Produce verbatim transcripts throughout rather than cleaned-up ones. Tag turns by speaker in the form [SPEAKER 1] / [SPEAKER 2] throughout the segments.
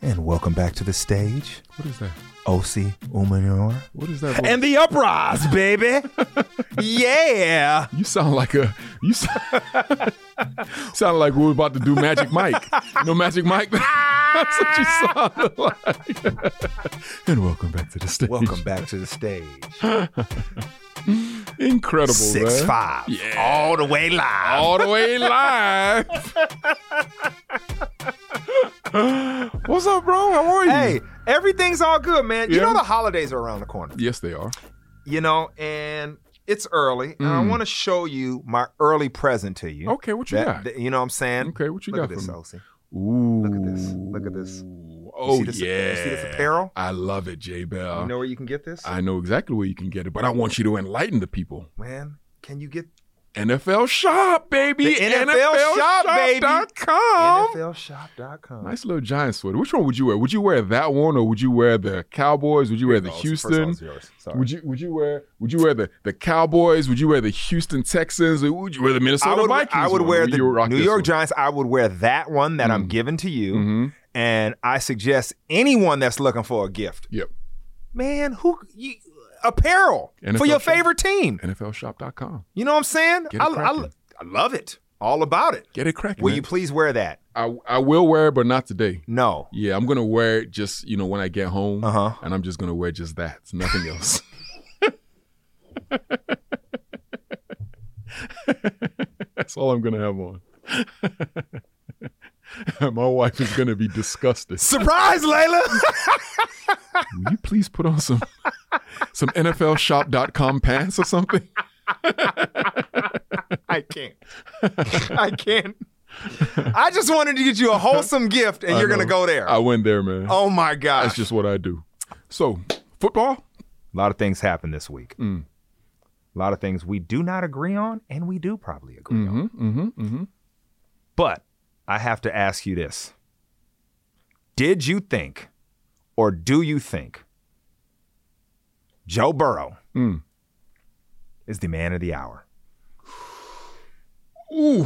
[SPEAKER 1] And welcome back to the stage.
[SPEAKER 2] What is that?
[SPEAKER 1] Osi Umenyiora.
[SPEAKER 2] What is that?
[SPEAKER 1] And the Uprise, baby. Yeah.
[SPEAKER 2] You sound like a you sound, sound like we were about to do Magic Mike. You know Magic Mike? That's what you sounded like. And welcome back to the stage.
[SPEAKER 1] Welcome back to the stage.
[SPEAKER 2] Incredible,
[SPEAKER 1] Six
[SPEAKER 2] man.
[SPEAKER 1] five.
[SPEAKER 2] Yeah.
[SPEAKER 1] All the way live.
[SPEAKER 2] All the way live. What's up, bro? How are you?
[SPEAKER 1] Hey, everything's all good, man. You
[SPEAKER 2] Yeah.
[SPEAKER 1] know the holidays are around the corner.
[SPEAKER 2] Yes, they are.
[SPEAKER 1] You know, and it's early, and I
[SPEAKER 2] Mm.
[SPEAKER 1] want to show you my early present to you.
[SPEAKER 2] Okay, what you
[SPEAKER 1] That-
[SPEAKER 2] got?
[SPEAKER 1] that- you know what I'm saying?
[SPEAKER 2] Okay, what you
[SPEAKER 1] Look
[SPEAKER 2] got
[SPEAKER 1] at this,
[SPEAKER 2] for me?
[SPEAKER 1] Osi.
[SPEAKER 2] Ooh.
[SPEAKER 1] Look at this. Look at this.
[SPEAKER 2] Oh,
[SPEAKER 1] see this-
[SPEAKER 2] yeah.
[SPEAKER 1] you see this apparel?
[SPEAKER 2] I love it, J-Bell.
[SPEAKER 1] You know where you can get this?
[SPEAKER 2] I know exactly where you can get it, but I want you to enlighten the people.
[SPEAKER 1] Man, can you get
[SPEAKER 2] N F L Shop, baby.
[SPEAKER 1] The N F L Shop, baby.
[SPEAKER 2] N F L shop dot com.
[SPEAKER 1] N F L shop dot com?
[SPEAKER 2] Nice little Giant sweater. Which one would you wear? Would you wear that one, or would you wear the Cowboys? Would you wear the
[SPEAKER 1] Oh,
[SPEAKER 2] Houston?
[SPEAKER 1] first one's yours. Sorry.
[SPEAKER 2] Would you would you wear would you wear the, the Cowboys? Would you wear the Houston Texans? Or would you wear the Minnesota
[SPEAKER 1] I would,
[SPEAKER 2] Vikings?
[SPEAKER 1] I would
[SPEAKER 2] one?
[SPEAKER 1] wear
[SPEAKER 2] Would
[SPEAKER 1] the
[SPEAKER 2] you rock
[SPEAKER 1] New
[SPEAKER 2] this
[SPEAKER 1] York
[SPEAKER 2] one?
[SPEAKER 1] Giants. I would wear that one that I'm
[SPEAKER 2] Mm.
[SPEAKER 1] giving to you.
[SPEAKER 2] Mhm.
[SPEAKER 1] And I suggest anyone that's looking for a gift,
[SPEAKER 2] Yep.
[SPEAKER 1] man, who you, apparel
[SPEAKER 2] N F L
[SPEAKER 1] for your
[SPEAKER 2] shop.
[SPEAKER 1] favorite team.
[SPEAKER 2] N F L shop dot com.
[SPEAKER 1] You know what I'm saying?
[SPEAKER 2] Get it
[SPEAKER 1] I, I,
[SPEAKER 2] cracking.
[SPEAKER 1] I love it. All about it.
[SPEAKER 2] Get it cracking.
[SPEAKER 1] Will
[SPEAKER 2] man.
[SPEAKER 1] you please wear that?
[SPEAKER 2] I I will wear it, but not today.
[SPEAKER 1] No.
[SPEAKER 2] Yeah, I'm gonna wear it just, you know, when I get home.
[SPEAKER 1] Uh-huh.
[SPEAKER 2] And I'm just gonna wear just that. It's nothing else. That's all I'm gonna have on. My wife is gonna be disgusted.
[SPEAKER 1] Surprise, Layla.
[SPEAKER 2] Will you please put on some some N F L shop dot com pants or something?
[SPEAKER 1] I can't. I can't. I just wanted to get you a wholesome gift, and
[SPEAKER 2] I
[SPEAKER 1] you're going to
[SPEAKER 2] know.
[SPEAKER 1] go there.
[SPEAKER 2] I went there, man.
[SPEAKER 1] Oh, my gosh.
[SPEAKER 2] That's just what I do. So, football?
[SPEAKER 1] A lot of things happen this week.
[SPEAKER 2] Mm.
[SPEAKER 1] A lot of things we do not agree on, and we do probably agree on.
[SPEAKER 2] Mm-hmm, mm-hmm, mm-hmm.
[SPEAKER 1] But I have to ask you this. Did you think, or do you think, Joe Burrow
[SPEAKER 2] Mm.
[SPEAKER 1] is the man of the hour?
[SPEAKER 2] Ooh.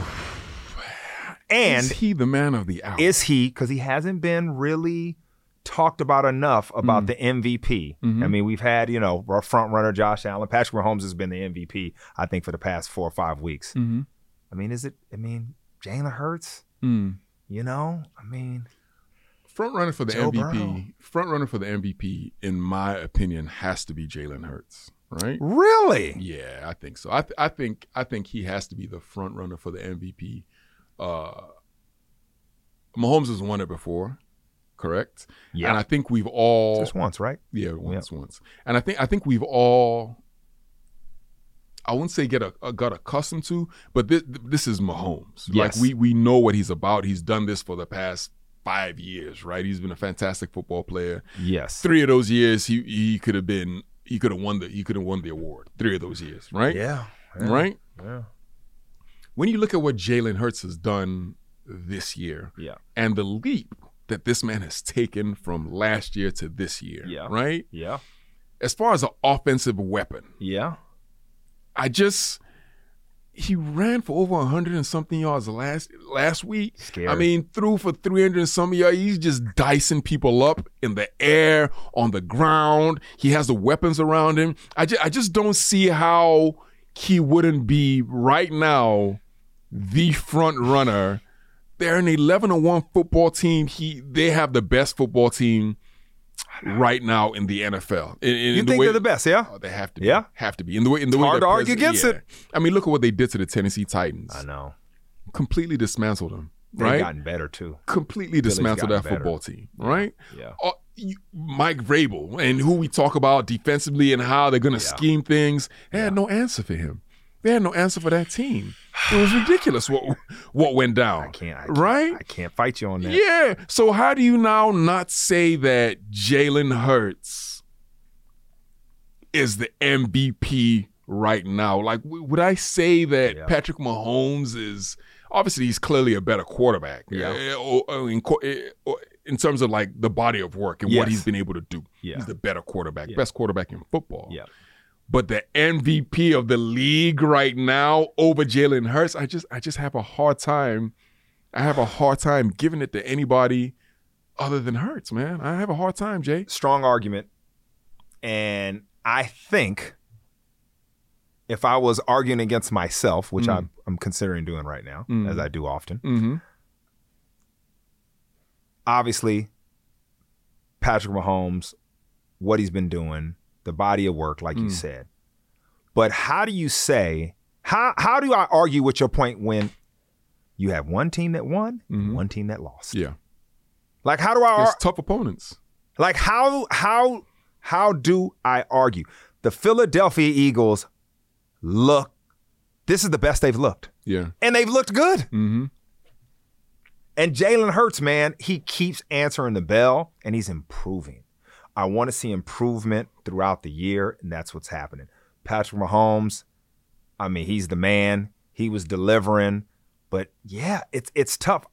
[SPEAKER 1] And
[SPEAKER 2] is he the man of the hour?
[SPEAKER 1] is he, because he hasn't been really talked about enough about
[SPEAKER 2] Mm.
[SPEAKER 1] the M V P.
[SPEAKER 2] Mhm.
[SPEAKER 1] I mean, we've had, you know, our front runner Josh Allen. Patrick Mahomes has been the M V P, I think, for the past four or five weeks.
[SPEAKER 2] Mm-hmm.
[SPEAKER 1] I mean, is it, I mean, Jalen Hurts,
[SPEAKER 2] Mm.
[SPEAKER 1] you know? I mean,
[SPEAKER 2] Front runner for the
[SPEAKER 1] Joe
[SPEAKER 2] M V P.
[SPEAKER 1] Burrow.
[SPEAKER 2] Front runner for the M V P, in my opinion, has to be Jalen Hurts, right?
[SPEAKER 1] really?
[SPEAKER 2] Yeah, I think so. I th- I think I think he has to be the front runner for the M V P. Uh, Mahomes has won it before, correct?
[SPEAKER 1] Yeah.
[SPEAKER 2] And I think we've all
[SPEAKER 1] Just once, right?
[SPEAKER 2] yeah once once. And I think I think we've all I wouldn't say get a, a got accustomed to, but this this is Mahomes.
[SPEAKER 1] Yes.
[SPEAKER 2] Like we we know what he's about. He's done this for the past five years, right? He's been a fantastic football player.
[SPEAKER 1] Yes.
[SPEAKER 2] Three of those years, he he could have been he could have won the he could have won the award. Three of those years, right?
[SPEAKER 1] Yeah. yeah.
[SPEAKER 2] Right.
[SPEAKER 1] Yeah.
[SPEAKER 2] When you look at what Jalen Hurts has done this year,
[SPEAKER 1] Yeah.
[SPEAKER 2] and the leap that this man has taken from last year to this year,
[SPEAKER 1] Yeah.
[SPEAKER 2] right?
[SPEAKER 1] Yeah.
[SPEAKER 2] As far as an offensive weapon,
[SPEAKER 1] Yeah.
[SPEAKER 2] I just he ran for over one hundred and something yards last last week.
[SPEAKER 1] Scary.
[SPEAKER 2] I mean, threw for three hundred and some yards. He's just dicing people up in the air, on the ground. He has the weapons around him. I just, I just don't see how he wouldn't be right now the front runner. They're an eleven to one football team. He they have the best football team right now in the N F L. In, in
[SPEAKER 1] You
[SPEAKER 2] the
[SPEAKER 1] think
[SPEAKER 2] way-
[SPEAKER 1] they're the best, yeah?
[SPEAKER 2] Oh, they have to be.
[SPEAKER 1] Yeah?
[SPEAKER 2] Have to be. In the way in the way
[SPEAKER 1] hard
[SPEAKER 2] they're
[SPEAKER 1] to argue
[SPEAKER 2] present-
[SPEAKER 1] against
[SPEAKER 2] yeah.
[SPEAKER 1] it.
[SPEAKER 2] I mean, look at what they did to the Tennessee Titans.
[SPEAKER 1] I know.
[SPEAKER 2] Completely dismantled them.
[SPEAKER 1] They've
[SPEAKER 2] Right?
[SPEAKER 1] gotten better, too.
[SPEAKER 2] Completely dismantled
[SPEAKER 1] gotten
[SPEAKER 2] that
[SPEAKER 1] better.
[SPEAKER 2] football team. Right?
[SPEAKER 1] Yeah.
[SPEAKER 2] Uh, you, Mike Vrabel and who we talk about defensively and how they're going to
[SPEAKER 1] Yeah.
[SPEAKER 2] scheme things. They had no answer for him. They had no answer for that team. It was ridiculous what what went down.
[SPEAKER 1] I can't, I can't.
[SPEAKER 2] Right?
[SPEAKER 1] I can't fight you on that.
[SPEAKER 2] Yeah. So how do you now not say that Jalen Hurts is the M V P right now? Like, w- would I say that
[SPEAKER 1] Yeah.
[SPEAKER 2] Patrick Mahomes is obviously he's clearly a better quarterback?
[SPEAKER 1] Yeah.
[SPEAKER 2] uh, or- or in, co- uh, or in terms of like the body of work and what
[SPEAKER 1] Yes.
[SPEAKER 2] he's been able to do.
[SPEAKER 1] Yeah.
[SPEAKER 2] He's the better quarterback,
[SPEAKER 1] Yeah.
[SPEAKER 2] best quarterback in football.
[SPEAKER 1] Yeah.
[SPEAKER 2] But the M V P of the league right now over Jalen Hurts, I just I just have a hard time. I have a hard time giving it to anybody other than Hurts, man. I have a hard time, Jay.
[SPEAKER 1] Strong argument. And I think if I was arguing against myself, which mm. I'm, I'm considering doing right now, mm. as I do often,
[SPEAKER 2] mm-hmm.
[SPEAKER 1] obviously, Patrick Mahomes, what he's been doing, the body of work, like mm. you said. But how do you say, how how do I argue with your point when you have one team that won,
[SPEAKER 2] mm-hmm.
[SPEAKER 1] one team that lost?
[SPEAKER 2] Yeah.
[SPEAKER 1] Like, how do I...
[SPEAKER 2] It's ar- tough opponents.
[SPEAKER 1] Like, how how how do I argue? The Philadelphia Eagles look, this is the best they've looked.
[SPEAKER 2] Yeah.
[SPEAKER 1] And they've looked good.
[SPEAKER 2] Mm-hmm.
[SPEAKER 1] And Jalen Hurts, man, he keeps answering the bell, and he's improving. I want to see improvement throughout the year, and that's what's happening. Patrick Mahomes, I mean, he's the man. He was delivering. But, yeah, it's it's tough.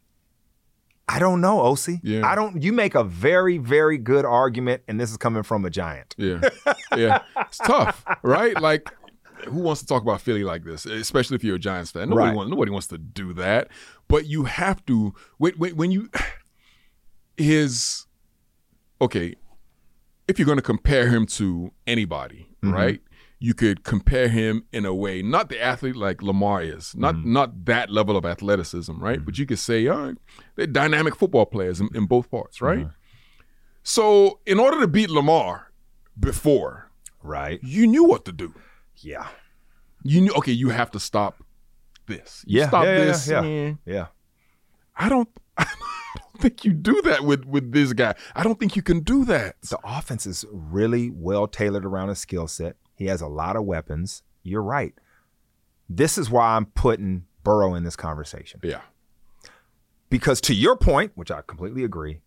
[SPEAKER 1] I don't know, O C.
[SPEAKER 2] Yeah.
[SPEAKER 1] I don't. You make a very, very good argument, and this is coming from a Giant.
[SPEAKER 2] Yeah. Yeah. It's tough, right? Like, who wants to talk about Philly like this, especially if you're a Giants fan? Nobody,
[SPEAKER 1] right.
[SPEAKER 2] wants, nobody wants to do that. But you have to, when, when, when you, his, okay, if you're going to compare him to anybody, mm-hmm. right? You could compare him in a way, not the athlete like Lamar is, not mm-hmm. not that level of athleticism, right? Mm-hmm. But you could say, all right, they're dynamic football players in, in both parts, right? Mm-hmm. So in order to beat Lamar before,
[SPEAKER 1] right,
[SPEAKER 2] you knew what to do.
[SPEAKER 1] Yeah.
[SPEAKER 2] You knew, okay, you have to stop this. You
[SPEAKER 1] yeah,
[SPEAKER 2] stop
[SPEAKER 1] yeah,
[SPEAKER 2] this.
[SPEAKER 1] Yeah, yeah, yeah.
[SPEAKER 2] I don't, I don't think you do that with, with this guy. I don't think you can do that.
[SPEAKER 1] The offense is really well tailored around his skill set. He has a lot of weapons. You're right. This is why I'm putting Burrow in this conversation.
[SPEAKER 2] Yeah.
[SPEAKER 1] Because to your point, which I completely agree,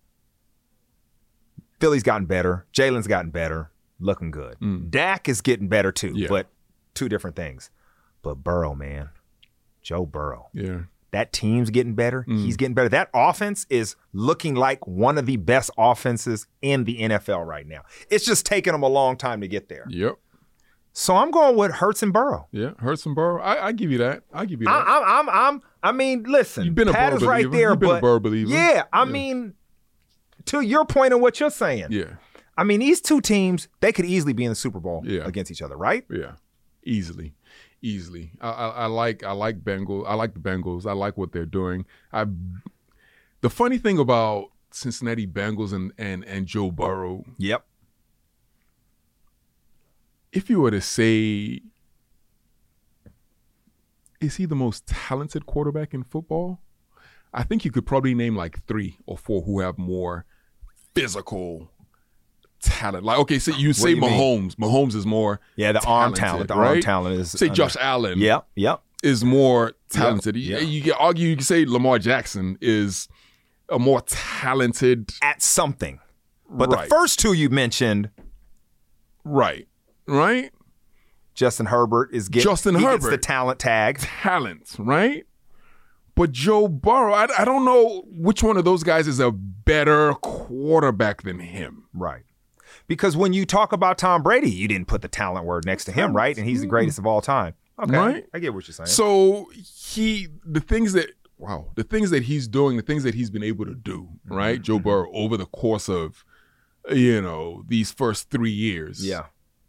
[SPEAKER 1] Philly's gotten better. Jalen's gotten better. Looking good.
[SPEAKER 2] Mm.
[SPEAKER 1] Dak is getting better too,
[SPEAKER 2] yeah.
[SPEAKER 1] but two different things. But Burrow, man, Joe Burrow.
[SPEAKER 2] Yeah.
[SPEAKER 1] That team's getting better.
[SPEAKER 2] Mm.
[SPEAKER 1] He's getting better. That offense is looking like one of the best offenses in the N F L right now. It's just taken them a long time to get there.
[SPEAKER 2] Yep.
[SPEAKER 1] So I'm going with Hurts and Burrow.
[SPEAKER 2] Yeah, Hurts and Burrow. I, I give you that. I give you that.
[SPEAKER 1] I, I'm, I'm, I'm. I mean, listen.
[SPEAKER 2] You've been a
[SPEAKER 1] Pat
[SPEAKER 2] Burrow
[SPEAKER 1] is right
[SPEAKER 2] believer.
[SPEAKER 1] there,
[SPEAKER 2] You've been
[SPEAKER 1] but
[SPEAKER 2] a Burrow believer.
[SPEAKER 1] Yeah, I
[SPEAKER 2] yeah.
[SPEAKER 1] mean, to your point of what you're saying.
[SPEAKER 2] Yeah.
[SPEAKER 1] I mean, these two teams, they could easily be in the Super Bowl
[SPEAKER 2] yeah.
[SPEAKER 1] against each other, right?
[SPEAKER 2] Yeah, easily, easily. I, I, I like, I like Bengals. I like the Bengals. I like what they're doing. I. The funny thing about Cincinnati Bengals and and and Joe Burrow.
[SPEAKER 1] Yep.
[SPEAKER 2] If you were to say, is he the most talented quarterback in football? I think you could probably name like three or four who have more physical talent. Like, okay, so you say you Mahomes. Mean? Mahomes is more
[SPEAKER 1] Yeah, the arm talent. The
[SPEAKER 2] right?
[SPEAKER 1] arm talent is...
[SPEAKER 2] Say under, Josh Allen.
[SPEAKER 1] Yep, yep.
[SPEAKER 2] Is more talented.
[SPEAKER 1] Yep,
[SPEAKER 2] you,
[SPEAKER 1] yep.
[SPEAKER 2] you can argue, you can say Lamar Jackson is a more talented...
[SPEAKER 1] At something. But
[SPEAKER 2] right.
[SPEAKER 1] the first two you mentioned...
[SPEAKER 2] Right. Right?
[SPEAKER 1] Justin Herbert is getting
[SPEAKER 2] Justin
[SPEAKER 1] he
[SPEAKER 2] Herbert.
[SPEAKER 1] Gets the talent tag.
[SPEAKER 2] Talent, right? But Joe Burrow, I, I don't know which one of those guys is a better quarterback than him.
[SPEAKER 1] Right. Because when you talk about Tom Brady, you didn't put the talent word next to him, right? And he's the greatest of all time. Okay.
[SPEAKER 2] Right?
[SPEAKER 1] I get what you're saying.
[SPEAKER 2] So he, the things that, wow, the things that he's doing, the things that he's been able to do, right? Mm-hmm. Joe Burrow over the course of, you know, these first three years.
[SPEAKER 1] Yeah.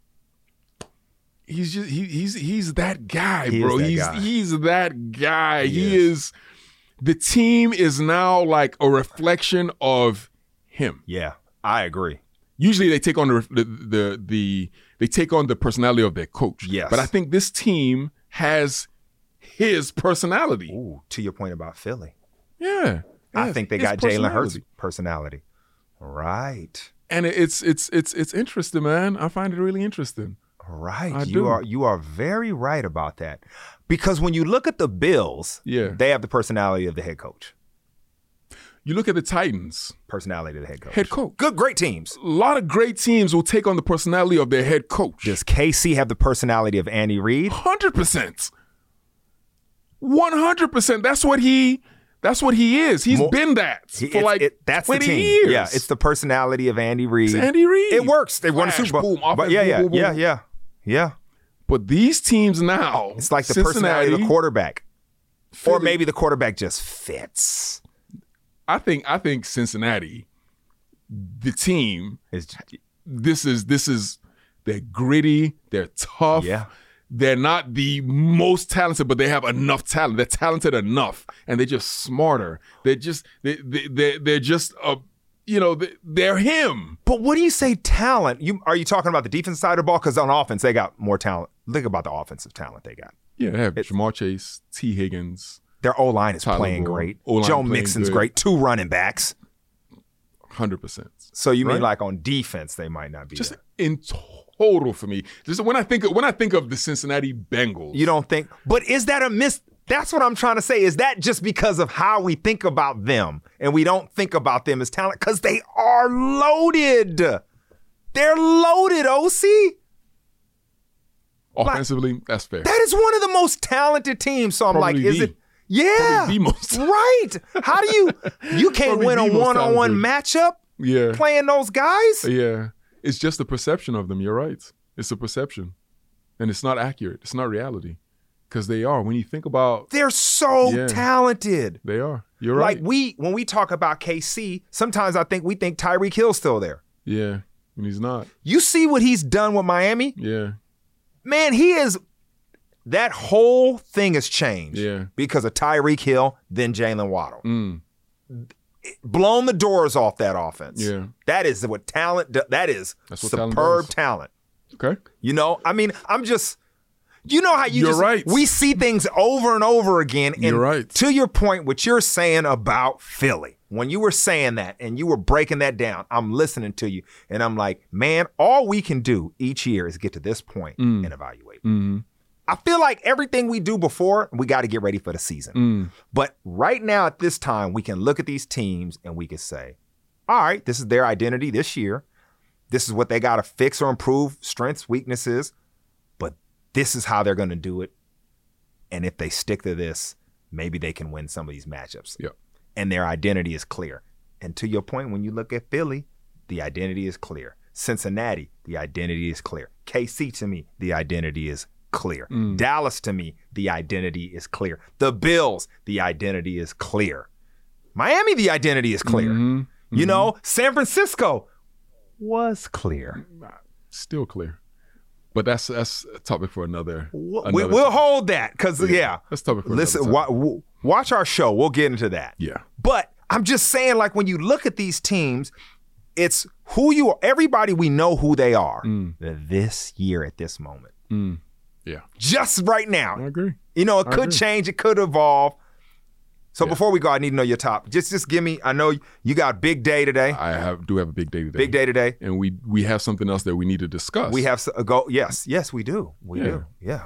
[SPEAKER 2] He's just he, he's he's that guy,
[SPEAKER 1] he
[SPEAKER 2] bro.
[SPEAKER 1] That
[SPEAKER 2] he's
[SPEAKER 1] guy.
[SPEAKER 2] he's that guy.
[SPEAKER 1] He,
[SPEAKER 2] he
[SPEAKER 1] is.
[SPEAKER 2] is. The team is now like a reflection of him.
[SPEAKER 1] Yeah, I agree.
[SPEAKER 2] Usually they take on the the the, the they take on the personality of their coach.
[SPEAKER 1] Yes,
[SPEAKER 2] but I think this team has his personality.
[SPEAKER 1] Ooh, to your point about Philly.
[SPEAKER 2] Yeah,
[SPEAKER 1] I think they got Jalen Hurts' personality. Right.
[SPEAKER 2] And it's it's it's it's interesting, man. I find it really interesting.
[SPEAKER 1] Right.
[SPEAKER 2] I
[SPEAKER 1] you
[SPEAKER 2] do.
[SPEAKER 1] are you are very right about that. Because when you look at the Bills,
[SPEAKER 2] yeah.
[SPEAKER 1] they have the personality of the head coach.
[SPEAKER 2] You look at the Titans.
[SPEAKER 1] Personality of the head coach.
[SPEAKER 2] Head coach.
[SPEAKER 1] Good, great teams.
[SPEAKER 2] A lot of great teams will take on the personality of their head coach.
[SPEAKER 1] Does K C have the personality of Andy Reid?
[SPEAKER 2] one hundred percent. one hundred percent. That's what he that's what he is. He's More, been that for
[SPEAKER 1] it,
[SPEAKER 2] like
[SPEAKER 1] it, that's
[SPEAKER 2] twenty
[SPEAKER 1] the team.
[SPEAKER 2] years.
[SPEAKER 1] Yeah, it's the personality of Andy Reid.
[SPEAKER 2] It's Andy Reid.
[SPEAKER 1] It works. They won a
[SPEAKER 2] Flash,
[SPEAKER 1] Super Bowl.
[SPEAKER 2] boom, offense,
[SPEAKER 1] but yeah, yeah,
[SPEAKER 2] boom, boom,
[SPEAKER 1] yeah,
[SPEAKER 2] boom.
[SPEAKER 1] yeah, yeah.
[SPEAKER 2] But these teams now,
[SPEAKER 1] it's like the
[SPEAKER 2] Cincinnati,
[SPEAKER 1] personality of the quarterback.
[SPEAKER 2] Philly,
[SPEAKER 1] or maybe the quarterback just fits.
[SPEAKER 2] I think I think Cincinnati the team,
[SPEAKER 1] It's,
[SPEAKER 2] this is this is they're gritty, they're tough.
[SPEAKER 1] yeah.
[SPEAKER 2] They're not the most talented, but they have enough talent. They're talented enough, and they're just smarter. They're just they they they they're just uh, you know they, they're him.
[SPEAKER 1] But what do you say talent? You are you talking about the defense side of the ball? Because on offense they got more talent. Think about the offensive talent they got.
[SPEAKER 2] Yeah, they have Jamar Chase, T. Higgins.
[SPEAKER 1] Their O line is
[SPEAKER 2] Tyler
[SPEAKER 1] playing
[SPEAKER 2] Boyd.
[SPEAKER 1] great.
[SPEAKER 2] O-line
[SPEAKER 1] Joe
[SPEAKER 2] playing
[SPEAKER 1] Mixon's
[SPEAKER 2] good.
[SPEAKER 1] great. Two running backs.
[SPEAKER 2] Hundred percent.
[SPEAKER 1] So you mean
[SPEAKER 2] Right?
[SPEAKER 1] like on defense they might not be
[SPEAKER 2] Just
[SPEAKER 1] there.
[SPEAKER 2] in total for me. Just when I think of, when I think of the Cincinnati Bengals,
[SPEAKER 1] You don't think? But is that a miss? That's what I'm trying to say. Is that just because of how we think about them and we don't think about them as talent? Because they are loaded. They're loaded, O C.
[SPEAKER 2] offensively, that's fair.
[SPEAKER 1] That is one of the most talented teams. So I'm
[SPEAKER 2] Probably
[SPEAKER 1] like, is
[SPEAKER 2] the-
[SPEAKER 1] it? Yeah.
[SPEAKER 2] probably the most.
[SPEAKER 1] Right. How do you? You can't
[SPEAKER 2] Probably
[SPEAKER 1] win a
[SPEAKER 2] the most
[SPEAKER 1] one-on-one matchup
[SPEAKER 2] Yeah,
[SPEAKER 1] playing those guys.
[SPEAKER 2] yeah. It's just the perception of them. You're right. It's a perception, and it's not accurate. It's not reality, because they are. When you think about,
[SPEAKER 1] They're so
[SPEAKER 2] Yeah.
[SPEAKER 1] talented.
[SPEAKER 2] they are. You're right.
[SPEAKER 1] Like we, when we talk about K C, sometimes I think we think Tyreek Hill's still there.
[SPEAKER 2] yeah, and he's not.
[SPEAKER 1] You see what he's done with Miami?
[SPEAKER 2] Yeah,
[SPEAKER 1] Man, he is. That whole thing has changed
[SPEAKER 2] yeah.
[SPEAKER 1] because of Tyreek Hill, then Jalen Waddle.
[SPEAKER 2] Mm.
[SPEAKER 1] Blown the doors off that offense.
[SPEAKER 2] Yeah.
[SPEAKER 1] That is what talent. do- That is
[SPEAKER 2] That's what talent
[SPEAKER 1] superb
[SPEAKER 2] does.
[SPEAKER 1] talent.
[SPEAKER 2] Okay.
[SPEAKER 1] You know, I mean, I'm just. You know how you
[SPEAKER 2] You're
[SPEAKER 1] just
[SPEAKER 2] right.
[SPEAKER 1] we see things over and over again. And
[SPEAKER 2] You're right.
[SPEAKER 1] to your point, what you're saying about Philly, when you were saying that and you were breaking that down, I'm listening to you, and I'm like, man, all we can do each year is get to this point
[SPEAKER 2] Mm.
[SPEAKER 1] and evaluate.
[SPEAKER 2] Mm-hmm.
[SPEAKER 1] I feel like everything we do before, we got to get ready for the season.
[SPEAKER 2] Mm.
[SPEAKER 1] But right now at this time, we can look at these teams and we can say, all right, this is their identity this year. This is what they got to fix or improve, strengths, weaknesses. But this is how they're going to do it. And if they stick to this, maybe they can win some of these matchups.
[SPEAKER 2] Yep.
[SPEAKER 1] And their identity is clear. And to your point, when you look at Philly, the identity is clear. Cincinnati, the identity is clear. K C, to me, the identity is clear.
[SPEAKER 2] Mm.
[SPEAKER 1] Dallas, to me, the identity is clear. The Bills, the identity is clear. Miami, the identity is clear.
[SPEAKER 2] Mhm.
[SPEAKER 1] You
[SPEAKER 2] Mhm.
[SPEAKER 1] know, San Francisco was clear.
[SPEAKER 2] Still clear, but that's that's a topic for another.
[SPEAKER 1] We,
[SPEAKER 2] another
[SPEAKER 1] we'll
[SPEAKER 2] time.
[SPEAKER 1] hold that because, yeah.
[SPEAKER 2] That's a topic for
[SPEAKER 1] Listen,
[SPEAKER 2] another time.
[SPEAKER 1] wa- w- watch our show. We'll get into that.
[SPEAKER 2] Yeah.
[SPEAKER 1] But I'm just saying, like, when you look at these teams, it's who you are. Everybody, we know who they are
[SPEAKER 2] Mm.
[SPEAKER 1] this year at this moment.
[SPEAKER 2] Mm. Yeah.
[SPEAKER 1] Just right
[SPEAKER 2] I
[SPEAKER 1] now.
[SPEAKER 2] agree.
[SPEAKER 1] You know, it
[SPEAKER 2] I
[SPEAKER 1] could
[SPEAKER 2] agree.
[SPEAKER 1] change. It could evolve. So
[SPEAKER 2] Yeah.
[SPEAKER 1] before we go, I need to know your top. Just just give me, I know you got a big day today.
[SPEAKER 2] I have do have a big day today.
[SPEAKER 1] Big day today.
[SPEAKER 2] and we we have something else that we need to discuss.
[SPEAKER 1] We have s- a go. Yes, yes, we do. We
[SPEAKER 2] Yeah.
[SPEAKER 1] do. Yeah.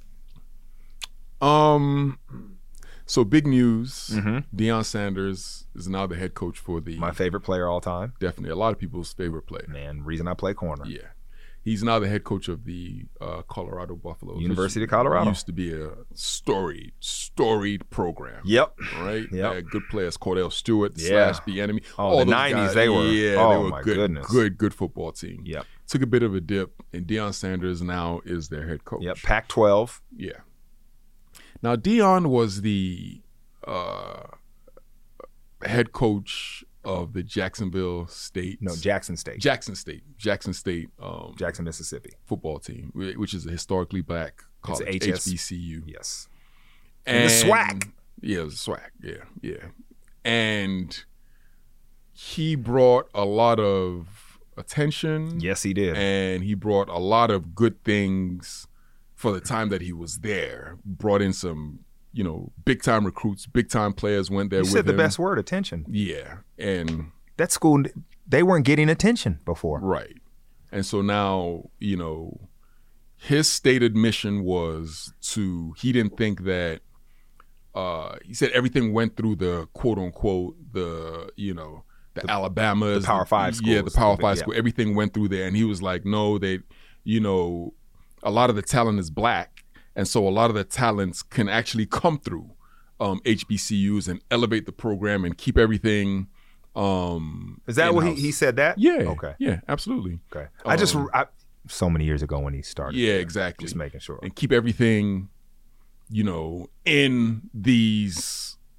[SPEAKER 2] um. So big news.
[SPEAKER 1] Mhm.
[SPEAKER 2] Deion Sanders is now the head coach for the
[SPEAKER 1] My favorite player all time.
[SPEAKER 2] definitely a lot of people's favorite player.
[SPEAKER 1] Man, reason I play corner.
[SPEAKER 2] Yeah. He's now the head coach of the uh, Colorado Buffaloes.
[SPEAKER 1] University
[SPEAKER 2] which
[SPEAKER 1] of Colorado.
[SPEAKER 2] Used to be a storied, storied program.
[SPEAKER 1] Yep.
[SPEAKER 2] Right?
[SPEAKER 1] Yep.
[SPEAKER 2] Uh, good players, Cordell Stewart,
[SPEAKER 1] Yeah.
[SPEAKER 2] slash the enemy.
[SPEAKER 1] Oh,
[SPEAKER 2] All
[SPEAKER 1] the
[SPEAKER 2] those
[SPEAKER 1] nineties,
[SPEAKER 2] guys.
[SPEAKER 1] they were-
[SPEAKER 2] Yeah,
[SPEAKER 1] oh,
[SPEAKER 2] they were
[SPEAKER 1] my
[SPEAKER 2] good,
[SPEAKER 1] goodness.
[SPEAKER 2] good, good football team.
[SPEAKER 1] Yep.
[SPEAKER 2] Took a bit of a dip, and Deion Sanders now is their head coach.
[SPEAKER 1] Yep. Pac twelve.
[SPEAKER 2] Yeah. Now Deion was the uh, head coach of the Jacksonville State.
[SPEAKER 1] No, Jackson State.
[SPEAKER 2] Jackson State. Jackson State um,
[SPEAKER 1] Jackson, Mississippi.
[SPEAKER 2] football team, wh- which is a historically black college,
[SPEAKER 1] H S.
[SPEAKER 2] H B C U.
[SPEAKER 1] Yes.
[SPEAKER 2] And
[SPEAKER 1] the SWAC.
[SPEAKER 2] Yeah, it was SWAC. Yeah, yeah. And he brought a lot of attention.
[SPEAKER 1] Yes, he did.
[SPEAKER 2] And he brought a lot of good things for the time that he was there. Brought in some, you know, big time recruits, big time players went there
[SPEAKER 1] you
[SPEAKER 2] with
[SPEAKER 1] said the
[SPEAKER 2] him.
[SPEAKER 1] best word, attention.
[SPEAKER 2] Yeah. And
[SPEAKER 1] That school, they weren't getting attention before.
[SPEAKER 2] right. And so now, you know, his stated mission was to, he didn't think that, uh, he said everything went through the quote unquote, the, you know, the, Alabamas.
[SPEAKER 1] the Power Five
[SPEAKER 2] Yeah, the
[SPEAKER 1] schools.
[SPEAKER 2] Power Five
[SPEAKER 1] Yeah.
[SPEAKER 2] school. Everything went through there. And he was like, no, they, you know, a lot of the talent is black. And so a lot of the talents can actually come through um, H B C Us and elevate the program and keep everything. Um,
[SPEAKER 1] Is that what he,
[SPEAKER 2] in-house.
[SPEAKER 1] he said that?
[SPEAKER 2] Yeah.
[SPEAKER 1] Okay.
[SPEAKER 2] Yeah, absolutely.
[SPEAKER 1] Okay. I just,
[SPEAKER 2] Um,
[SPEAKER 1] I, so many years ago when he started.
[SPEAKER 2] Yeah, exactly.
[SPEAKER 1] Just making sure.
[SPEAKER 2] And keep everything, you know, in these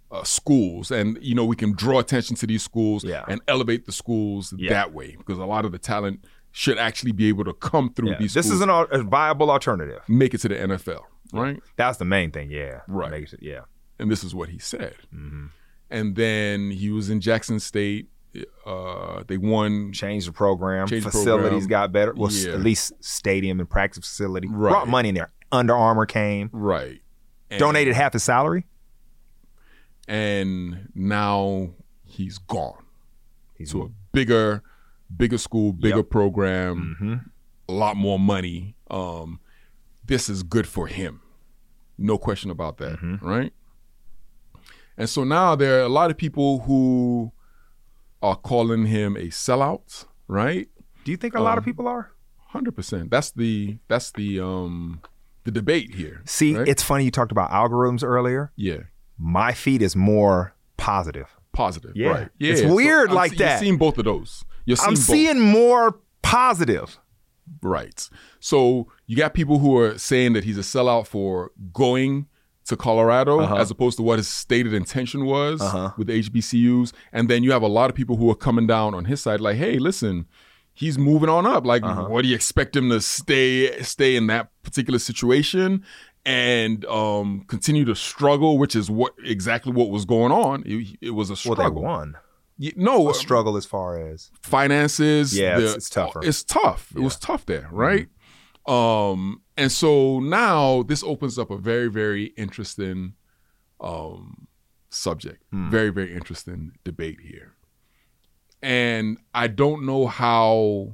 [SPEAKER 2] uh, schools, and you know we can draw attention to these schools
[SPEAKER 1] Yeah.
[SPEAKER 2] and elevate the schools
[SPEAKER 1] Yeah.
[SPEAKER 2] that way, because a lot of the talent should actually be able to come through
[SPEAKER 1] Yeah.
[SPEAKER 2] these
[SPEAKER 1] This
[SPEAKER 2] schools,
[SPEAKER 1] is an, al- a viable alternative.
[SPEAKER 2] make it to the N F L, right?
[SPEAKER 1] That's the main thing. Yeah.
[SPEAKER 2] Right.
[SPEAKER 1] Makes it- yeah.
[SPEAKER 2] And this is what he said.
[SPEAKER 1] Mm-hmm.
[SPEAKER 2] And then he was in Jackson State. Uh, they won.
[SPEAKER 1] Change the program.
[SPEAKER 2] Change the
[SPEAKER 1] Facilities
[SPEAKER 2] program.
[SPEAKER 1] got better. Well, s-
[SPEAKER 2] Yeah.
[SPEAKER 1] at least stadium and practice facility.
[SPEAKER 2] Right.
[SPEAKER 1] Brought money in there. Under Armour came.
[SPEAKER 2] Right. And,
[SPEAKER 1] Donated half his salary.
[SPEAKER 2] And now he's gone
[SPEAKER 1] He's
[SPEAKER 2] to a bigger, bigger school, bigger
[SPEAKER 1] Yep.
[SPEAKER 2] program,
[SPEAKER 1] hmm
[SPEAKER 2] a lot more money. Um, this is good for him. No question about that,
[SPEAKER 1] Mhm.
[SPEAKER 2] right? And so now there are a lot of people who are calling him a sellout, right?
[SPEAKER 1] Do you think a lot of
[SPEAKER 2] Um,
[SPEAKER 1] people are?
[SPEAKER 2] one hundred percent. That's the that's the um the debate here.
[SPEAKER 1] See,
[SPEAKER 2] right?
[SPEAKER 1] it's funny you talked about algorithms earlier.
[SPEAKER 2] yeah,
[SPEAKER 1] My feed is more positive.
[SPEAKER 2] positive.
[SPEAKER 1] Yeah.
[SPEAKER 2] Right. Yeah.
[SPEAKER 1] It's weird
[SPEAKER 2] I'm
[SPEAKER 1] like
[SPEAKER 2] see-
[SPEAKER 1] that.
[SPEAKER 2] You're seeing both of those. You're seeing
[SPEAKER 1] I'm
[SPEAKER 2] both.
[SPEAKER 1] seeing more positive.
[SPEAKER 2] Right. So you got people who are saying that he's a sellout for going to Colorado
[SPEAKER 1] Uh-huh.
[SPEAKER 2] as opposed to what his stated intention was
[SPEAKER 1] Uh-huh.
[SPEAKER 2] with the H B C Us. And then you have a lot of people who are coming down on his side like, hey, listen, he's moving on up. Like,
[SPEAKER 1] Uh-huh.
[SPEAKER 2] what do you expect him to stay stay in that particular situation and um, continue to struggle, which is what exactly what was going on. It, it was a
[SPEAKER 1] Well,
[SPEAKER 2] struggle.
[SPEAKER 1] they won.
[SPEAKER 2] Y- No,
[SPEAKER 1] A struggle as far as
[SPEAKER 2] finances.
[SPEAKER 1] Yeah,
[SPEAKER 2] the-
[SPEAKER 1] it's- it's tougher.
[SPEAKER 2] It's tough. It was tough there, right? Um, and so now this opens up a very, very interesting um, subject.
[SPEAKER 1] Hmm.
[SPEAKER 2] Very, very interesting debate here. And I don't know how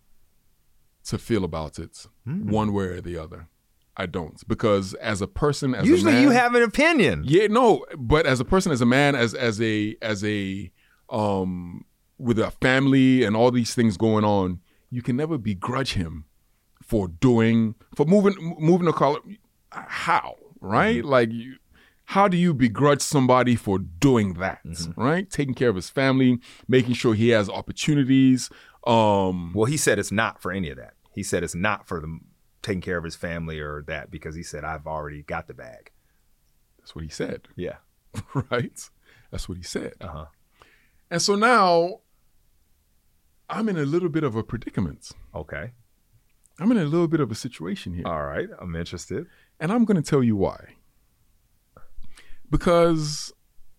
[SPEAKER 2] to feel about it,
[SPEAKER 1] Hmm.
[SPEAKER 2] one way or the other. I don't, because as a person, as
[SPEAKER 1] usually
[SPEAKER 2] a man,
[SPEAKER 1] you have an opinion.
[SPEAKER 2] yeah, no, but as a person, as a man, as as a as a um with a family and all these things going on, you can never begrudge him for doing for moving moving to college. How, right?
[SPEAKER 1] Mm-hmm.
[SPEAKER 2] Like, you, how do you begrudge somebody for doing that?
[SPEAKER 1] Mm-hmm.
[SPEAKER 2] Right, taking care of his family, making sure he has opportunities. Um,
[SPEAKER 1] Well, he said it's not for any of that. He said it's not for the taking care of his family or that because he said I've already got the bag.
[SPEAKER 2] that's what he said,
[SPEAKER 1] Yeah.
[SPEAKER 2] right? That's what he said.
[SPEAKER 1] Uh huh.
[SPEAKER 2] And so now I'm in a little bit of a predicament.
[SPEAKER 1] Okay.
[SPEAKER 2] I'm in a little bit of a situation here.
[SPEAKER 1] All right. I'm interested.
[SPEAKER 2] And I'm going to tell you why. Because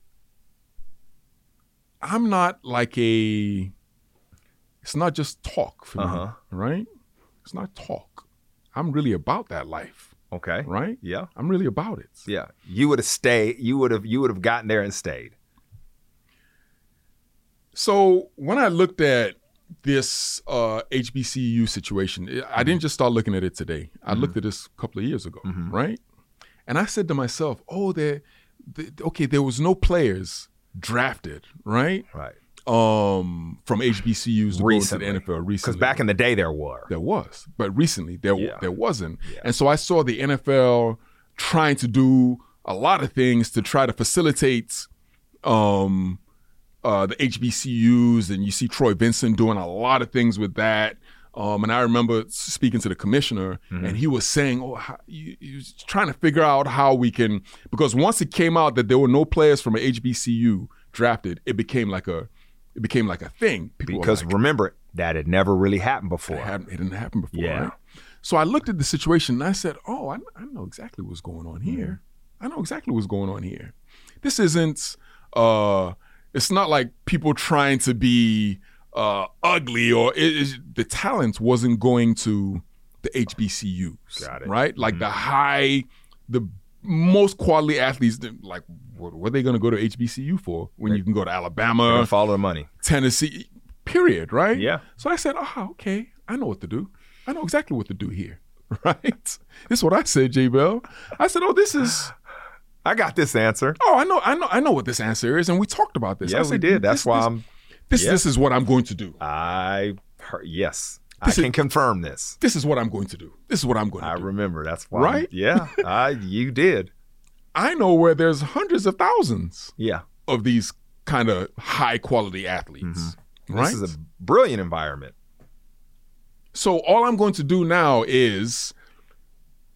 [SPEAKER 2] I'm not like a, it's not just talk for
[SPEAKER 1] Uh-huh.
[SPEAKER 2] me, right? It's not talk. I'm really about that life,
[SPEAKER 1] Okay.
[SPEAKER 2] right?
[SPEAKER 1] Yeah.
[SPEAKER 2] I'm really about it.
[SPEAKER 1] Yeah. You would have stayed. You would have. You would have gotten there and stayed.
[SPEAKER 2] So when I looked at this uh, H B C U situation, it- I didn't just start looking at it today. I looked at this a couple of years ago,
[SPEAKER 1] Mhm.
[SPEAKER 2] right? And I said to myself, oh, there, the, okay, there was no players drafted, right?
[SPEAKER 1] Right.
[SPEAKER 2] Um, from H B C Us to go into the N F L
[SPEAKER 1] Because
[SPEAKER 2] recently.
[SPEAKER 1] back in the day there were.
[SPEAKER 2] there was, but recently there
[SPEAKER 1] Yeah.
[SPEAKER 2] there wasn't.
[SPEAKER 1] Yeah.
[SPEAKER 2] And so I saw the N F L trying to do a lot of things to try to facilitate um, uh, the H B C Us, and you see Troy Vincent doing a lot of things with that. Um, and I remember speaking to the commissioner,
[SPEAKER 1] Mhm.
[SPEAKER 2] and he was saying, "Oh, how, you, he was trying to figure out how we can," because once it came out that there were no players from an H B C U drafted, it became like a it became like a thing. People were
[SPEAKER 1] Because
[SPEAKER 2] like,
[SPEAKER 1] remember, that had never really happened before.
[SPEAKER 2] it, hadn't, it didn't happen before.
[SPEAKER 1] Yeah.
[SPEAKER 2] Right? So I looked at the situation and I said, oh, I, I know exactly what's going on here. I know exactly what's going on here. This isn't, uh, it's not like people trying to be uh, ugly, or it, it, the talent wasn't going to the H B C Us.
[SPEAKER 1] Got it.
[SPEAKER 2] Right? Like the high, the most quality athletes, like what, what are they going to go to H B C U for when you can go to
[SPEAKER 1] They're
[SPEAKER 2] Alabama,
[SPEAKER 1] gonna follow the money.
[SPEAKER 2] Tennessee, period, right?
[SPEAKER 1] Yeah.
[SPEAKER 2] So I said, oh, okay, I know what to do. I know exactly what to do here, right? This is what I said, J Bell. I said, oh, this is,
[SPEAKER 1] I got this answer.
[SPEAKER 2] oh, I know, I know, I know what this answer is, and we talked about this.
[SPEAKER 1] Yeah,
[SPEAKER 2] I
[SPEAKER 1] we
[SPEAKER 2] said,
[SPEAKER 1] did. That's
[SPEAKER 2] this,
[SPEAKER 1] why
[SPEAKER 2] this,
[SPEAKER 1] I'm.
[SPEAKER 2] this,
[SPEAKER 1] yeah.
[SPEAKER 2] this is what I'm going to do.
[SPEAKER 1] I heard, yes,
[SPEAKER 2] This
[SPEAKER 1] I
[SPEAKER 2] is-
[SPEAKER 1] can confirm this.
[SPEAKER 2] This is what I'm going to do. This is what I'm going to
[SPEAKER 1] I
[SPEAKER 2] do.
[SPEAKER 1] remember. That's why.
[SPEAKER 2] Right?
[SPEAKER 1] Yeah. I. You did.
[SPEAKER 2] I know where there's hundreds of thousands
[SPEAKER 1] Yeah.
[SPEAKER 2] of these kind of high quality athletes, right?
[SPEAKER 1] This is a brilliant environment.
[SPEAKER 2] So all I'm going to do now is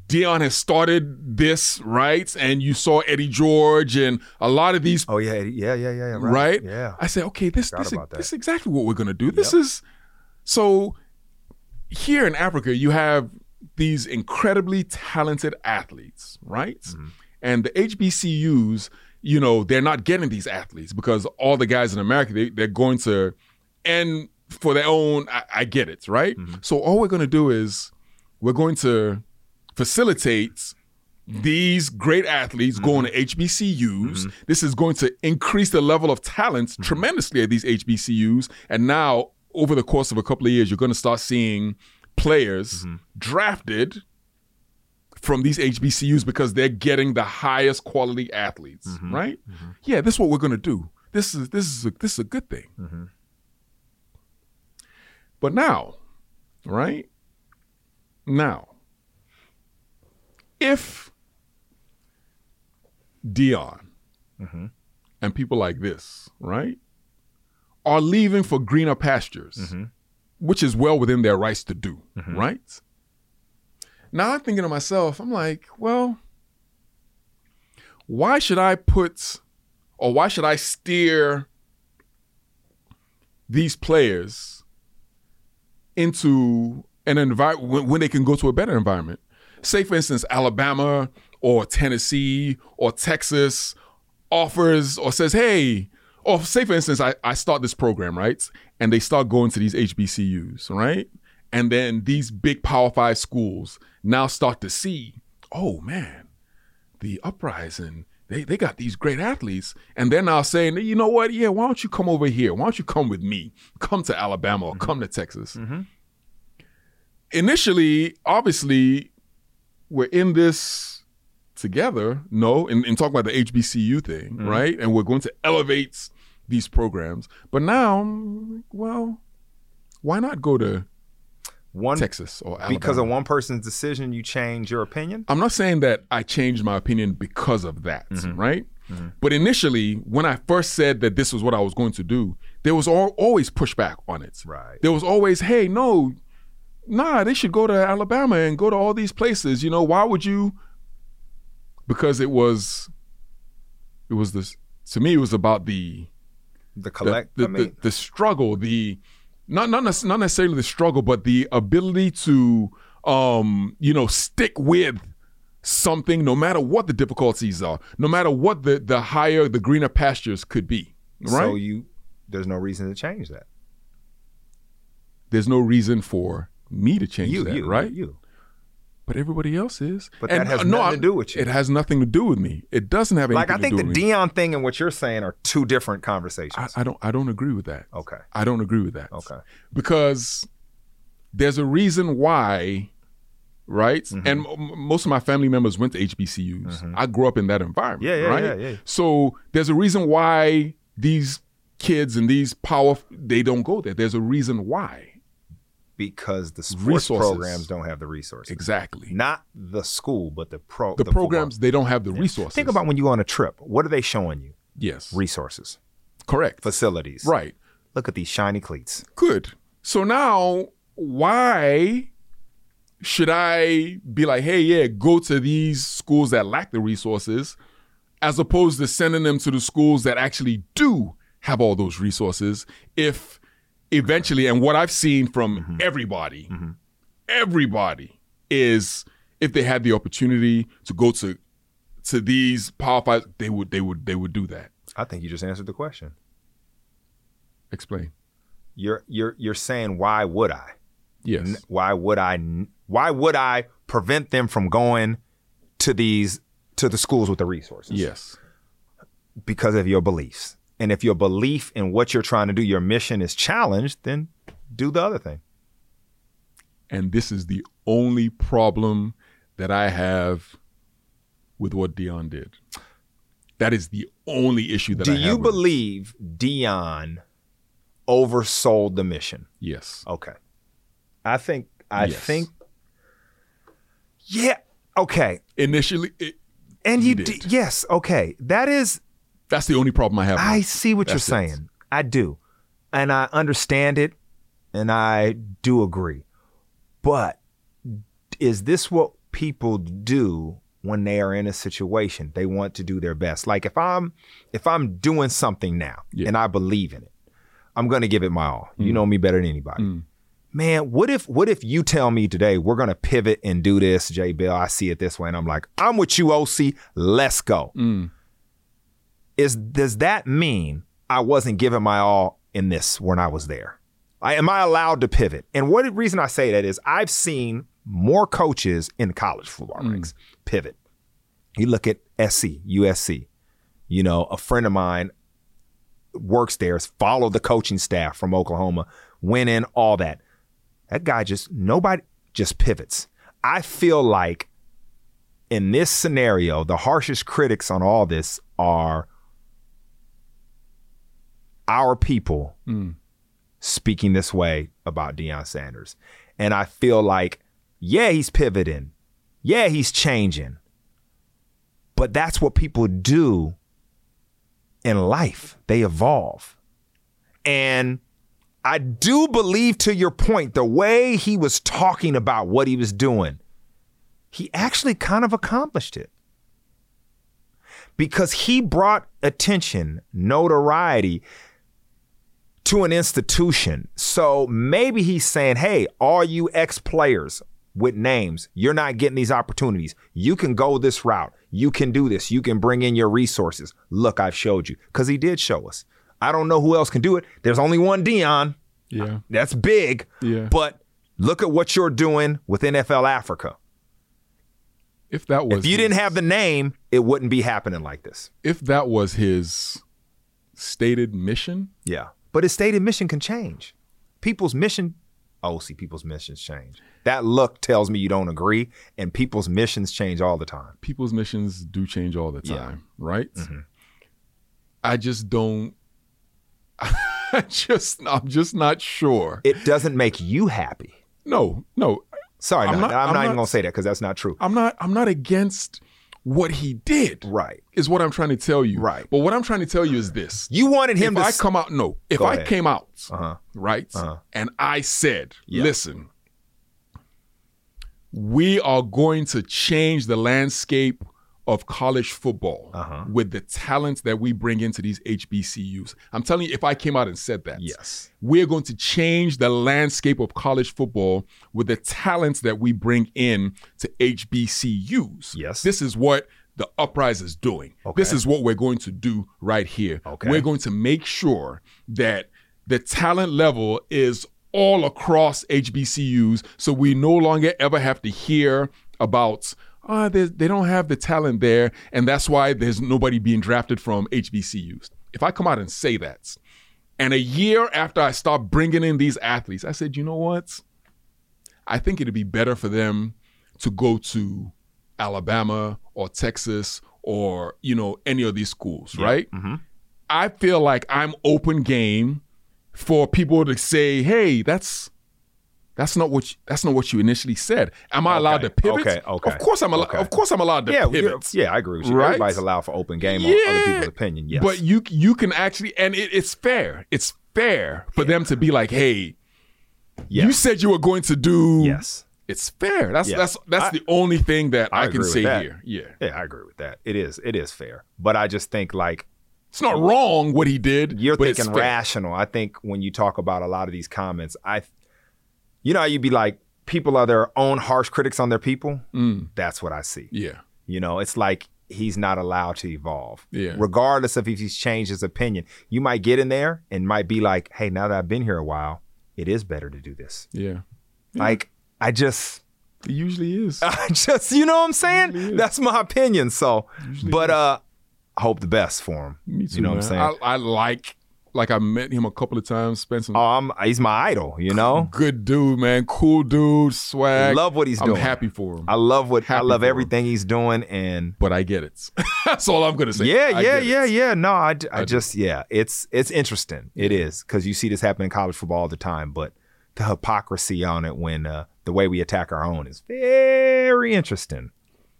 [SPEAKER 2] Deion has started this, right? And you saw Eddie George and a lot of these.
[SPEAKER 1] Oh, yeah, yeah, yeah, yeah. Right?
[SPEAKER 2] right?
[SPEAKER 1] Yeah.
[SPEAKER 2] I said, okay, this, this, is,
[SPEAKER 1] about that.
[SPEAKER 2] this is exactly what we're going to do. This
[SPEAKER 1] Yep.
[SPEAKER 2] is, so here in Africa, you have these incredibly talented athletes, right?
[SPEAKER 1] Mhm.
[SPEAKER 2] And the H B C Us, you know, they're not getting these athletes because all the guys in America, they, they're going to, and for their own, I, I get it, right?
[SPEAKER 1] Mhm.
[SPEAKER 2] So all we're going to do is we're going to facilitate these great athletes going to H B C Us.
[SPEAKER 1] Mhm.
[SPEAKER 2] This is going to increase the level of talent tremendously at these H B C Us. And now, over the course of a couple of years, you're going to start seeing players
[SPEAKER 1] Mhm.
[SPEAKER 2] drafted from these H B C Us because they're getting the highest quality athletes,
[SPEAKER 1] Mhm.
[SPEAKER 2] right?
[SPEAKER 1] Mhm.
[SPEAKER 2] Yeah, this is what we're going to do. This is this is a, this is a good thing.
[SPEAKER 1] Mhm.
[SPEAKER 2] But now, right? Now, if Deion
[SPEAKER 1] Mhm.
[SPEAKER 2] and people like this, right, are leaving for greener pastures,
[SPEAKER 1] Mhm.
[SPEAKER 2] which is well within their rights to do,
[SPEAKER 1] Mhm.
[SPEAKER 2] right? Now I'm thinking to myself, I'm like, well, why should I put, or why should I steer these players into an environment when, when they can go to a better environment? Say, for instance, Alabama or Tennessee or Texas offers or says, hey, or say, for instance, I, I start this program, right? And they start going to these H B C Us, right? And then these big Power Five schools now start to see, oh, man, the Uprising, they, they got these great athletes. And they're now saying, you know what? Yeah, why don't you come over here? Why don't you come with me? Come to Alabama or
[SPEAKER 1] Mhm.
[SPEAKER 2] come to Texas.
[SPEAKER 1] Mhm.
[SPEAKER 2] Initially, obviously, we're in this together, no, in, in talking about the H B C U thing,
[SPEAKER 1] Mhm.
[SPEAKER 2] right? And we're going to elevate these programs. But now, well, why not go to
[SPEAKER 1] One
[SPEAKER 2] Texas or Alabama?
[SPEAKER 1] because of one person's decision, you change your opinion.
[SPEAKER 2] I'm not saying that I changed my opinion because of that,
[SPEAKER 1] Mhm.
[SPEAKER 2] right?
[SPEAKER 1] Mhm.
[SPEAKER 2] But initially, when I first said that this was what I was going to do, there was al- always pushback on it.
[SPEAKER 1] Right.
[SPEAKER 2] There was always, hey, no, nah, they should go to Alabama and go to all these places. You know, why would you? Because it was, it was this, to me, it was about the,
[SPEAKER 1] The
[SPEAKER 2] the,
[SPEAKER 1] collect.
[SPEAKER 2] the,
[SPEAKER 1] I mean,
[SPEAKER 2] the, the struggle, the, not, not, nec- not necessarily the struggle, but the ability to, um, you know, stick with something no matter what the difficulties are, no matter what the, the higher, the greener pastures could be, right?
[SPEAKER 1] so you, there's no reason to change that.
[SPEAKER 2] There's no reason for me to change
[SPEAKER 1] You,
[SPEAKER 2] that,
[SPEAKER 1] you,
[SPEAKER 2] right?
[SPEAKER 1] you.
[SPEAKER 2] But everybody else is.
[SPEAKER 1] But
[SPEAKER 2] And,
[SPEAKER 1] that has
[SPEAKER 2] uh, no,
[SPEAKER 1] nothing
[SPEAKER 2] I-
[SPEAKER 1] to do with you.
[SPEAKER 2] It has nothing to do with me. It doesn't have anything
[SPEAKER 1] Like I
[SPEAKER 2] to
[SPEAKER 1] think
[SPEAKER 2] do
[SPEAKER 1] the
[SPEAKER 2] with me.
[SPEAKER 1] Deion thing and what you're saying are two different conversations.
[SPEAKER 2] I, I don't. I don't agree with that.
[SPEAKER 1] okay.
[SPEAKER 2] I don't agree with that.
[SPEAKER 1] Okay.
[SPEAKER 2] Because there's a reason why, right?
[SPEAKER 1] Mhm.
[SPEAKER 2] And m- most of my family members went to H B C Us.
[SPEAKER 1] Mhm.
[SPEAKER 2] I grew up in that environment.
[SPEAKER 1] Yeah, yeah,
[SPEAKER 2] right?
[SPEAKER 1] yeah, yeah.
[SPEAKER 2] So there's a reason why these kids and these power they don't go there. There's a reason why.
[SPEAKER 1] Because the sports
[SPEAKER 2] Resources.
[SPEAKER 1] programs don't have the resources.
[SPEAKER 2] Exactly.
[SPEAKER 1] Not the school, but the pro.
[SPEAKER 2] The,
[SPEAKER 1] football.
[SPEAKER 2] programs they don't have the resources.
[SPEAKER 1] Think about when you go on a trip. What are they showing you?
[SPEAKER 2] yes,
[SPEAKER 1] Resources,
[SPEAKER 2] correct,
[SPEAKER 1] facilities.
[SPEAKER 2] right.
[SPEAKER 1] Look at these shiny cleats.
[SPEAKER 2] Good. So now, why should I be like, hey, yeah, go to these schools that lack the resources, as opposed to sending them to the schools that actually do have all those resources? If eventually, and what I've seen from
[SPEAKER 1] Mhm.
[SPEAKER 2] everybody,
[SPEAKER 1] Mhm.
[SPEAKER 2] everybody is if they had the opportunity to go to to these Power Five, they would, they would, they would do that.
[SPEAKER 1] I think you just answered the question.
[SPEAKER 2] Explain.
[SPEAKER 1] You're you're you're saying why would I?
[SPEAKER 2] Yes.
[SPEAKER 1] N- Why would I? n- Why would I prevent them from going to these to the schools with the resources?
[SPEAKER 2] Yes.
[SPEAKER 1] Because of your beliefs. And if your belief in what you're trying to do, your mission is challenged, then do the other thing.
[SPEAKER 2] And this is the only problem that I have with what Deion did. That is the only issue that
[SPEAKER 1] Do
[SPEAKER 2] I have.
[SPEAKER 1] you
[SPEAKER 2] with it.
[SPEAKER 1] believe Deion oversold the mission?
[SPEAKER 2] Yes.
[SPEAKER 1] Okay. I think, I
[SPEAKER 2] Yes.
[SPEAKER 1] think, yeah, okay.
[SPEAKER 2] Initially, it,
[SPEAKER 1] And
[SPEAKER 2] He
[SPEAKER 1] you,
[SPEAKER 2] did.
[SPEAKER 1] d- yes, okay. That is,
[SPEAKER 2] that's the only problem I have.
[SPEAKER 1] I
[SPEAKER 2] with it.
[SPEAKER 1] see what
[SPEAKER 2] That's
[SPEAKER 1] you're
[SPEAKER 2] it.
[SPEAKER 1] saying. I do. And I understand it. And I do agree. But is this what people do when they are in a situation. They want to do their best. Like if I'm if I'm doing something now yeah. and I believe in it, I'm going to give it my all. Mm. You know me better than anybody. Mm. Man, what if what if you tell me today we're going to pivot and do this, J. Bill, I see it this way, and I'm like, I'm with you, O C, let's go. Mm. Is does that mean I wasn't giving my all in this when I was there? I, am I allowed to pivot? And what the reason I say that is I've seen more coaches in college football mm. ranks pivot. You look at S C, U S C. You know, a friend of mine works there, has followed the coaching staff from Oklahoma, went in, all that. That guy just, nobody just pivots. I feel like in this scenario, the harshest critics on all this are our people mm. speaking this way about Deion Sanders. And I feel like, yeah, he's pivoting. Yeah, he's changing. But that's what people do in life. They evolve. And I do believe, to your point, the way he was talking about what he was doing, he actually kind of accomplished it. Because he brought attention, notoriety to an institution. So maybe he's saying, hey, all you ex-players with names, you're not getting these opportunities. You can go this route. You can do this. You can bring in your resources. Look, I've showed you. Because he did show us. I don't know who else can do it. There's only one Deion.
[SPEAKER 2] Yeah.
[SPEAKER 1] That's big.
[SPEAKER 2] Yeah.
[SPEAKER 1] But look at what you're doing with N F L Africa.
[SPEAKER 2] If that was
[SPEAKER 1] If you
[SPEAKER 2] his,
[SPEAKER 1] didn't have the name, it wouldn't be happening like this.
[SPEAKER 2] If that was his stated mission.
[SPEAKER 1] Yeah. But his stated mission can change. People's mission, oh, see, people's missions change. That look tells me you don't agree, and people's missions change all the time.
[SPEAKER 2] People's missions do change all the time,
[SPEAKER 1] yeah.
[SPEAKER 2] right?
[SPEAKER 1] Mm-hmm.
[SPEAKER 2] I just don't, I just, I'm just not sure.
[SPEAKER 1] It doesn't make you happy.
[SPEAKER 2] No, no.
[SPEAKER 1] Sorry,
[SPEAKER 2] I'm
[SPEAKER 1] no,
[SPEAKER 2] not,
[SPEAKER 1] I'm,
[SPEAKER 2] I'm
[SPEAKER 1] not,
[SPEAKER 2] not
[SPEAKER 1] even going to say that because that's not true.
[SPEAKER 2] I'm not, I'm not against what he did.
[SPEAKER 1] Right.
[SPEAKER 2] Is what I'm trying to tell you.
[SPEAKER 1] Right.
[SPEAKER 2] But what I'm trying to tell you is this.
[SPEAKER 1] You wanted him
[SPEAKER 2] if
[SPEAKER 1] to...
[SPEAKER 2] If I come out, no. If
[SPEAKER 1] Go
[SPEAKER 2] I
[SPEAKER 1] ahead.
[SPEAKER 2] came out,
[SPEAKER 1] uh-huh.
[SPEAKER 2] right,
[SPEAKER 1] uh-huh.
[SPEAKER 2] and I said,
[SPEAKER 1] yeah.
[SPEAKER 2] listen, we are going to change the landscape of college football
[SPEAKER 1] uh-huh.
[SPEAKER 2] with the talent that we bring into these H B C Us. I'm telling you, if I came out and said that,
[SPEAKER 1] yes,
[SPEAKER 2] we're going to change the landscape of college football with the talents that we bring in to H B C Us.
[SPEAKER 1] Yes.
[SPEAKER 2] This is what the Uprise is doing.
[SPEAKER 1] Okay.
[SPEAKER 2] This is what we're going to do right here.
[SPEAKER 1] Okay.
[SPEAKER 2] We're going to make sure that the talent level is all across H B C Us, so we no longer ever have to hear about Uh, they, they don't have the talent there, and that's why there's nobody being drafted from H B C Us. If I come out and say that, and a year after I start bringing in these athletes, I said, you know what? I think it'd be better for them to go to Alabama or Texas or, you know, any of these schools,
[SPEAKER 1] yeah.
[SPEAKER 2] right?
[SPEAKER 1] Mm-hmm.
[SPEAKER 2] I feel like I'm open game for people to say, hey, that's... That's not what you, that's not what you initially said. Am I
[SPEAKER 1] okay.
[SPEAKER 2] allowed to pivot?
[SPEAKER 1] Okay, okay.
[SPEAKER 2] Of course I'm allowed.
[SPEAKER 1] Okay.
[SPEAKER 2] Of course I'm allowed to
[SPEAKER 1] yeah,
[SPEAKER 2] pivot.
[SPEAKER 1] Yeah, I agree with you.
[SPEAKER 2] Right?
[SPEAKER 1] Everybody's allowed for open game
[SPEAKER 2] yeah.
[SPEAKER 1] on other people's opinion. Yes,
[SPEAKER 2] but you you can actually, and it, it's fair. It's fair for yeah. them to be like, hey, yes. you said you were going to do.
[SPEAKER 1] Yes,
[SPEAKER 2] it's fair. That's
[SPEAKER 1] yes.
[SPEAKER 2] that's that's
[SPEAKER 1] I,
[SPEAKER 2] the only thing that I,
[SPEAKER 1] I
[SPEAKER 2] can say
[SPEAKER 1] that.
[SPEAKER 2] here. Yeah,
[SPEAKER 1] yeah, I agree with that. It is it is fair, but I just think like
[SPEAKER 2] it's not wrong what he did.
[SPEAKER 1] You're
[SPEAKER 2] but
[SPEAKER 1] thinking rational. I think when you talk about a lot of these comments, I, you know, how you'd be like. People are their own harsh critics on their people.
[SPEAKER 2] Mm.
[SPEAKER 1] That's what I see.
[SPEAKER 2] Yeah.
[SPEAKER 1] You know, it's like he's not allowed to evolve.
[SPEAKER 2] Yeah.
[SPEAKER 1] Regardless of if he's changed his opinion. You might get in there and might be like, hey, now that I've been here a while, it is better to do this.
[SPEAKER 2] Yeah. yeah.
[SPEAKER 1] Like, I just...
[SPEAKER 2] It usually is.
[SPEAKER 1] I just, you know what I'm saying? That's my opinion. So, but
[SPEAKER 2] is.
[SPEAKER 1] uh, I hope the best for him.
[SPEAKER 2] Me too,
[SPEAKER 1] you know
[SPEAKER 2] man.
[SPEAKER 1] what I'm saying?
[SPEAKER 2] I, I like... Like I met him a couple of times, spent some.
[SPEAKER 1] Oh, I'm, he's my idol, you know?
[SPEAKER 2] Good dude, man. Cool dude, swag.
[SPEAKER 1] Love what he's
[SPEAKER 2] I'm
[SPEAKER 1] doing.
[SPEAKER 2] I'm happy for him.
[SPEAKER 1] I love what
[SPEAKER 2] happy
[SPEAKER 1] I love everything he's doing, and
[SPEAKER 2] but I get it. That's all I'm gonna say.
[SPEAKER 1] Yeah,
[SPEAKER 2] I
[SPEAKER 1] yeah, yeah,
[SPEAKER 2] it.
[SPEAKER 1] yeah. No, I, I,
[SPEAKER 2] I
[SPEAKER 1] just yeah, it's it's interesting. It is because you see this happen in college football all the time, but the hypocrisy on it when uh, the way we attack our own is very interesting.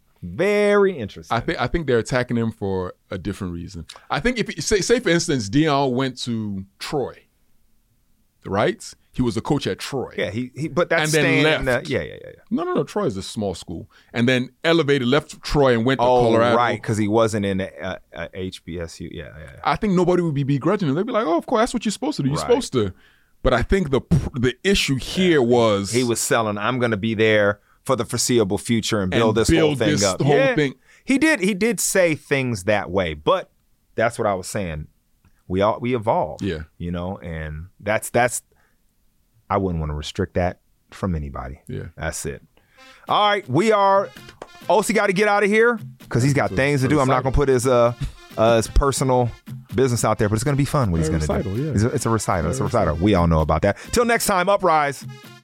[SPEAKER 1] Very interesting.
[SPEAKER 2] I think I think they're attacking him for a different reason. I think if say say for instance Deion went to Troy, right? He was a coach at Troy.
[SPEAKER 1] Yeah, he, he but that's
[SPEAKER 2] And then
[SPEAKER 1] staying
[SPEAKER 2] left.
[SPEAKER 1] in the, yeah, yeah, yeah, yeah.
[SPEAKER 2] No, no, no. Troy is a small school. And then elevated, left Troy and went to
[SPEAKER 1] Oh,
[SPEAKER 2] Colorado.
[SPEAKER 1] right, because he wasn't in a, a, a H B S U. Yeah, yeah, yeah.
[SPEAKER 2] I think nobody would be begrudging him. They'd be like, oh, of course, that's what you're supposed to do. You're
[SPEAKER 1] Right.
[SPEAKER 2] supposed to. But I think the the issue here was
[SPEAKER 1] He was selling, I'm going to be there for the foreseeable future and build
[SPEAKER 2] And
[SPEAKER 1] this whole
[SPEAKER 2] build
[SPEAKER 1] thing
[SPEAKER 2] this
[SPEAKER 1] up.
[SPEAKER 2] whole
[SPEAKER 1] Yeah.
[SPEAKER 2] thing.
[SPEAKER 1] He did he did say things that way, but that's what I was saying. We all we evolve.
[SPEAKER 2] Yeah.
[SPEAKER 1] You know, and that's that's I wouldn't want to restrict that from anybody.
[SPEAKER 2] Yeah.
[SPEAKER 1] That's it. All right, we are O C got to get out of here because he's got
[SPEAKER 2] It's a-
[SPEAKER 1] things to
[SPEAKER 2] it's a
[SPEAKER 1] do. I'm not
[SPEAKER 2] recital.
[SPEAKER 1] gonna put his uh, uh his personal business out there, but it's gonna be fun what he's
[SPEAKER 2] A
[SPEAKER 1] gonna
[SPEAKER 2] recital,
[SPEAKER 1] do.
[SPEAKER 2] yeah.
[SPEAKER 1] It's a, it's a recital. It's a
[SPEAKER 2] A
[SPEAKER 1] recital. We all know about that. Till next time, uprise.